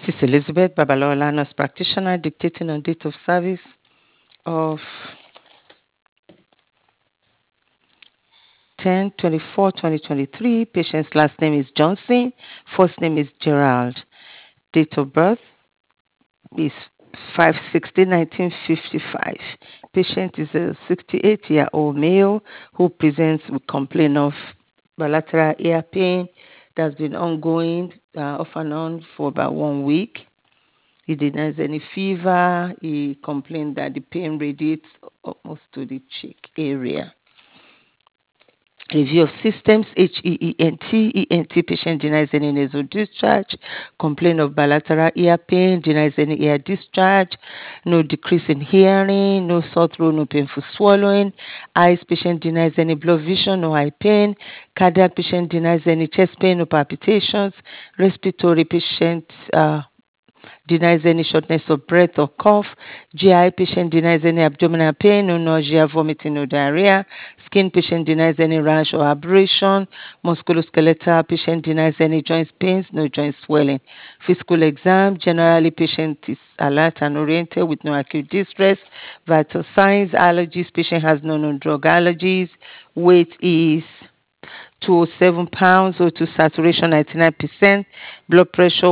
This is Elizabeth Babalola, nurse practitioner, dictating on date of service of 10/24/2023. Patient's last name is Johnson, first name is Gerald. Date of birth is 5/16/1955. Patient is a 68-year-old male who presents with complaint of bilateral ear pain that's been ongoing off and on for about 1 week. He denies any fever. He complained that the pain radiates almost to the cheek area. Review of systems, HEENT patient denies any nasal discharge, complaint of bilateral ear pain, denies any ear discharge, no decrease in hearing, no sore throat, no painful swallowing. Eyes, patient denies any blurred vision, no eye pain. Cardiac, patient denies any chest pain, no palpitations. Respiratory, patient denies any shortness of breath or cough. GI patient denies any abdominal pain, no nausea, vomiting, no diarrhea. Skin patient denies any rash or abrasion. Musculoskeletal patient denies any joint pains, no joint swelling. Physical exam, generally patient is alert and oriented with no acute distress. Vital signs, allergies, patient has no known drug allergies. Weight is 207 pounds, O2 saturation 99%, blood pressure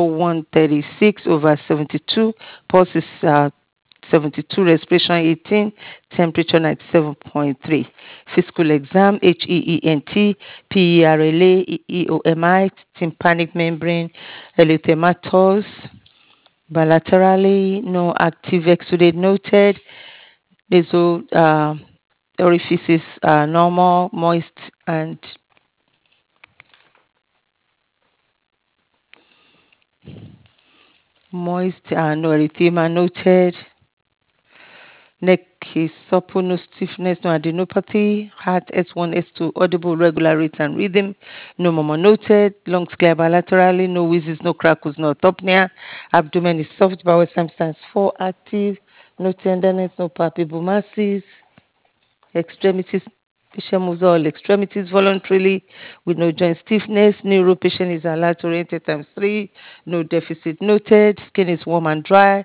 136/72, pulse is 72, respiration 18, temperature 97.3. Physical exam, HEENT, PERLA, EOMI, tympanic membrane, erythematous, bilaterally, no active exudate noted. Nasal orifices are normal, moist, and no erythema noted. Neck is supple, no stiffness, no adenopathy. Heart S1, S2, audible, regular rate and rhythm. No murmur noted. Lungs clear bilaterally, no wheezes, no crackles, no orthopnea. Abdomen is soft, bowel substance 4 active. No tenderness, no palpable masses. Extremities, patient moves all extremities voluntarily with no joint stiffness. Neuro patient is alert oriented ×3. No deficit noted. Skin is warm and dry.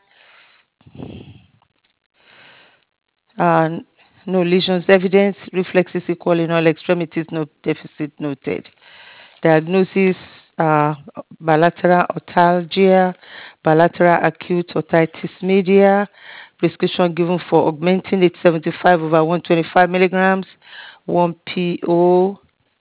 Uh, no lesions evidence. Reflexes equal in all extremities. No deficit noted. Diagnosis: bilateral otalgia, bilateral acute otitis media. Prescription given for augmentin 875/125 milligrams, 1 PO,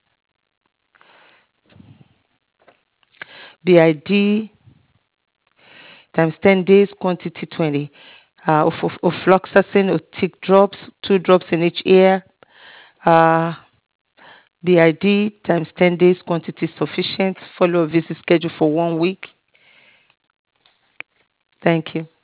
BID times 10 days, quantity 20. Ofloxacin otic drops, 2 drops in each ear. BID times 10 days, quantity sufficient. Follow a visit schedule for 1 week. Thank you.